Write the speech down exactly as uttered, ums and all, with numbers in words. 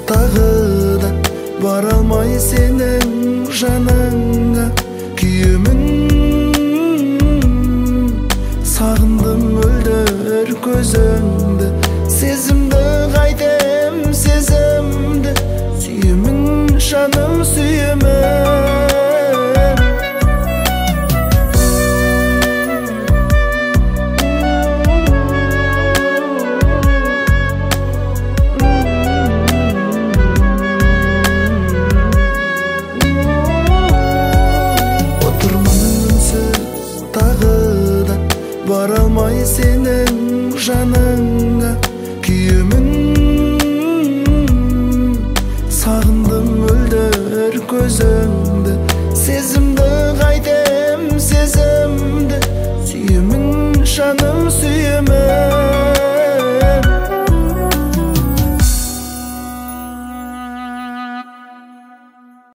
тағы да бара алмай сенің жаныңа күйемін. Сағындым мөлдір көзіңді, сезімді қайтем сезімді, сүйемін жаным сүйемін. Бара алмай сенің жаныңа күйемін. Сағындым мөлдір көзіңді, сезімді қайтем сезімді, сүйемін жаным сүйемін.